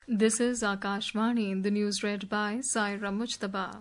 This is Akashvani, the news read by Saira Mujtaba.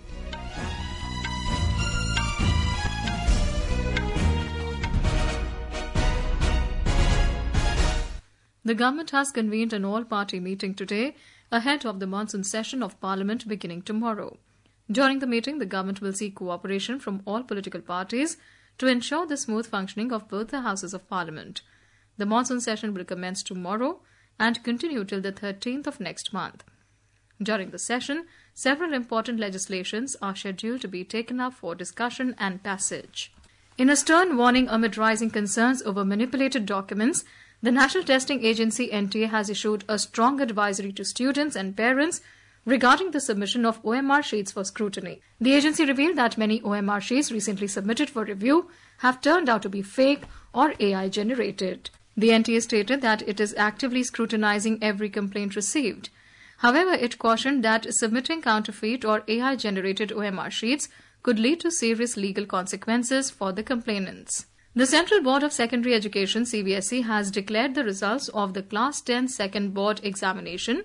The government has convened an all-party meeting today ahead of the monsoon session of Parliament beginning tomorrow. During the meeting, the government will seek cooperation from all political parties to ensure the smooth functioning of both the Houses of Parliament. The monsoon session will commence tomorrow and continue till the 13th of next month. During the session, several important legislations are scheduled to be taken up for discussion and passage. In a stern warning amid rising concerns over manipulated documents, the National Testing Agency NTA has issued a strong advisory to students and parents regarding the submission of OMR sheets for scrutiny. The agency revealed that many OMR sheets recently submitted for review have turned out to be fake or AI generated. The NTA stated that it is actively scrutinizing every complaint received. However, it cautioned that submitting counterfeit or AI-generated OMR sheets could lead to serious legal consequences for the complainants. The Central Board of Secondary Education (CBSE) has declared the results of the Class 10 Second Board Examination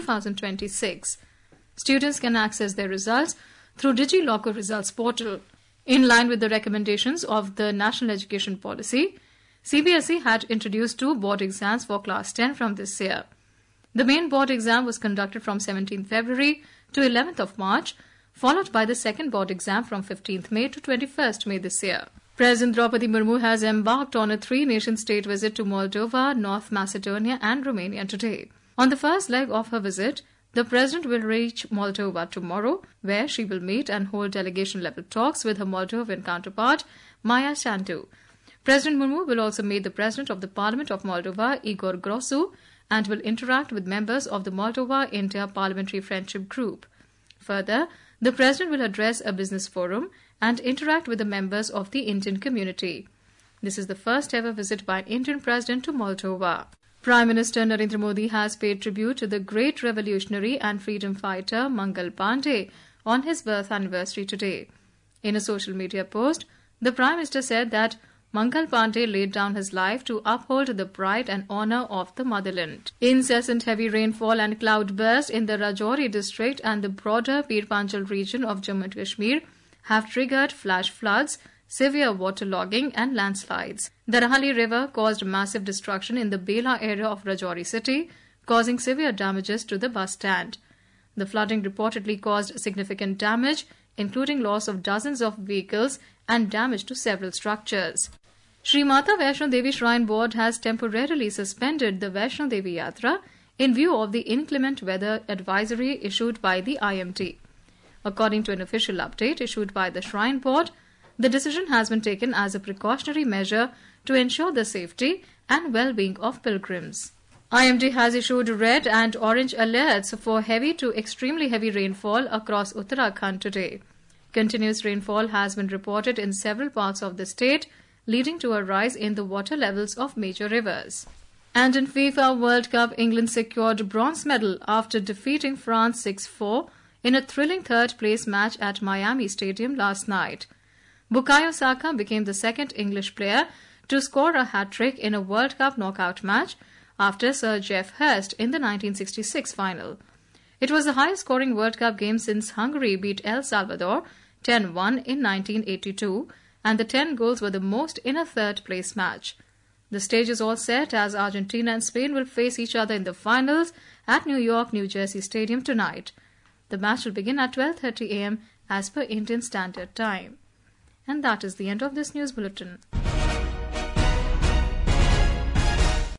2026. Students can access their results through DigiLocker Results Portal. In line with the recommendations of the National Education Policy, CBSE had introduced 2 board exams for Class 10 from this year. The main board exam was conducted from 17th February to 11th of March, followed by the second board exam from 15th May to 21st May this year. President Draupadi Murmu has embarked on a 3-nation state visit to Moldova, North Macedonia and Romania today. On the first leg of her visit, the President will reach Moldova tomorrow, where she will meet and hold delegation-level talks with her Moldovan counterpart, Maia Sandu. President Murmu will also meet the President of the Parliament of Moldova, Igor Grosu, and will interact with members of the Moldova-India Parliamentary Friendship Group. Further, the President will address a business forum and interact with the members of the Indian community. This is the first ever visit by an Indian President to Moldova. Prime Minister Narendra Modi has paid tribute to the great revolutionary and freedom fighter Mangal Pandey on his birth anniversary today. In a social media post, the Prime Minister said that Mangal Pandey laid down his life to uphold the pride and honour of the motherland. Incessant heavy rainfall and cloudburst in the Rajouri district and the broader Pir Panjal region of Jammu and Kashmir have triggered flash floods, severe waterlogging and landslides. The Rahali River caused massive destruction in the Bela area of Rajouri city, causing severe damages to the bus stand. The flooding reportedly caused significant damage, including loss of dozens of vehicles and damage to several structures. Sri Mata Vaishno Devi Shrine Board has temporarily suspended the Vaishno Devi Yatra in view of the inclement weather advisory issued by the IMD. According to an official update issued by the Shrine Board, the decision has been taken as a precautionary measure to ensure the safety and well-being of pilgrims. IMD has issued red and orange alerts for heavy to extremely heavy rainfall across Uttarakhand today. Continuous rainfall has been reported in several parts of the state, leading to a rise in the water levels of major rivers. And in FIFA World Cup, England secured bronze medal after defeating France 6-4 in a thrilling third-place match at Miami Stadium last night. Bukayo Saka became the second English player to score a hat-trick in a World Cup knockout match after Sir Geoff Hurst in the 1966 final. It was the highest-scoring World Cup game since Hungary beat El Salvador 10-1 in 1982, and the 10 goals were the most in a third-place match. The stage is all set as Argentina and Spain will face each other in the finals at New York, New Jersey Stadium tonight. The match will begin at 12:30 a.m. as per Indian Standard Time. And that is the end of this news bulletin.